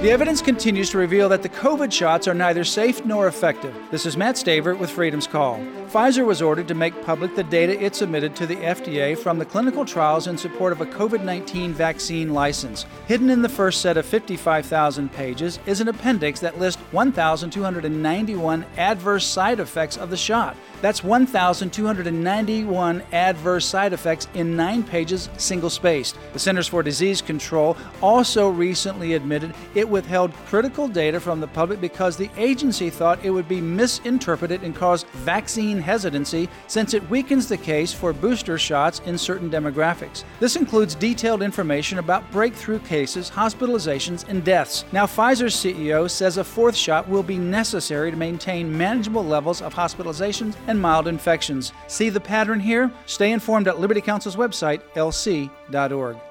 The evidence continues to reveal that the COVID shots are neither safe nor effective. This is Matt Staver with Freedom's Call. Pfizer was ordered to make public the data it submitted to the FDA from the clinical trials in support of a COVID-19 vaccine license. Hidden in the first set of 55,000 pages is an appendix that lists 1,291 adverse side effects of the shot. That's 1,291 adverse side effects in 9 pages, single-spaced. The Centers for Disease Control also recently admitted it withheld critical data from the public because the agency thought it would be misinterpreted and cause vaccine hesitancy since it weakens the case for booster shots in certain demographics. This includes detailed information about breakthrough cases, hospitalizations, and deaths. Now, Pfizer's CEO says a 4th shot will be necessary to maintain manageable levels of hospitalizations and mild infections. See the pattern here? Stay informed at Liberty Counsel's website, lc.org.